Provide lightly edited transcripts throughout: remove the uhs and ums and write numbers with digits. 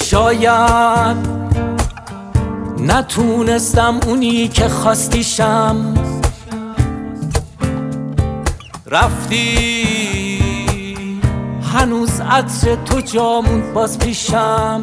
شاید نتونستم اونی که خواستیشم، رفتی هنوز عطر تو جامون باز پیشم.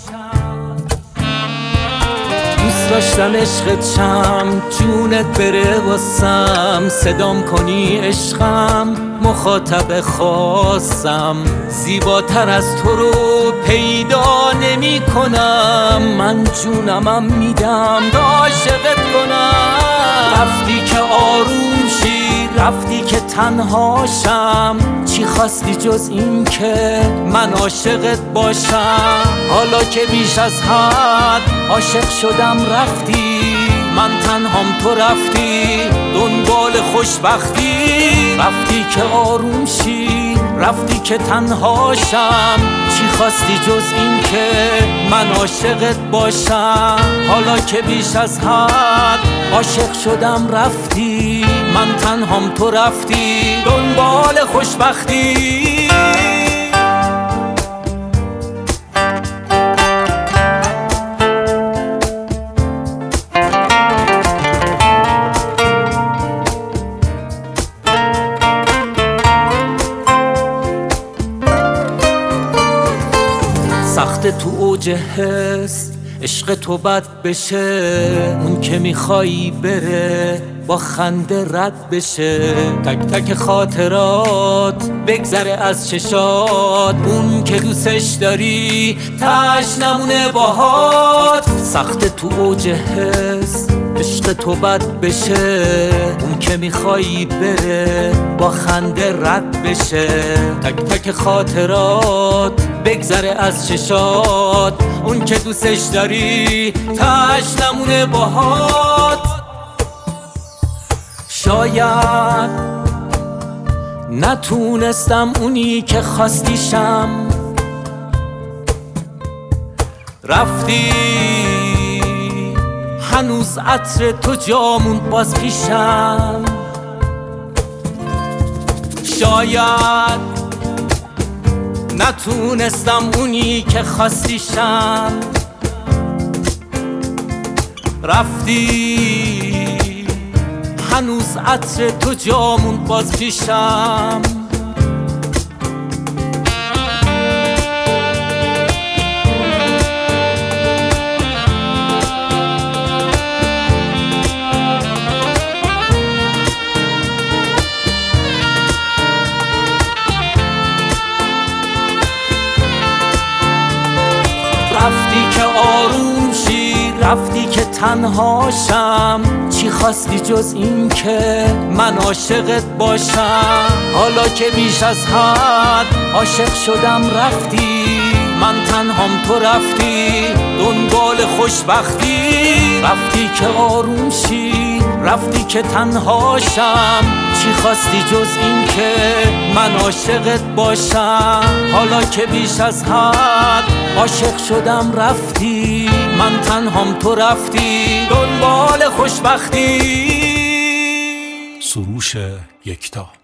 دوست داشتم عشقت شم، جونت بره واسم، صدام کنی عشقم، مخاطب خاصم. زیباتر از تو رو پیدا نمی کنم، من جونمم میدم تا عاشقت کنم. رفتی که آروم شی، رفتی که تنهاشم، چی خواستی جز این که من عاشقت باشم؟ حالا که بیش از حد عاشق شدم رفتی، من تنهام تو رفتی دنبال خوشبختی. رفتی که آروم شی، رفتی که تنهاشم، چی خواستی جز این که من عاشقت باشم؟ حالا که بیش از حد عاشق شدم رفتی، من تنهام تو رفتی دنبال خوشبختی. سخت تو اوج حس، عشق تو بد بشه، اون که میخوایی بره با خنده رد بشه. تک تک خاطرات بگذره از چشات، اون که دوستش داری تاش نمونه باهات. سخت تو اوج حس، عشق تو بد بشه، اون که میخوایی بره با خنده رد بشه. تک تک خاطرات بگذره از چشات، اون که دوستش داری تاش نمونه باهات. شاید نتونستم اونی که خواستیشم، رفتی هنوز عطر تو جامون باز پیشم. شاید نتونستم اونی که خواستیشم، رفتی هنوز عطر تو جامون باز پیشم. رفتی که آروم شی، رفتی که تنهاشم، چی خواستی جز این که من عاشقت باشم؟ حالا که بیش از حد عاشق شدم رفتی، من تنهام تو رفتی دنبال خوشبختی. رفتی که آروم شی، رفتی که تنهاشم، چی خواستی جز این که من عاشقت باشم؟ حالا که بیش از حد عاشق شدم رفتی، من تنهام تو رفتی دنبال خوشبختی. سروش یکتا.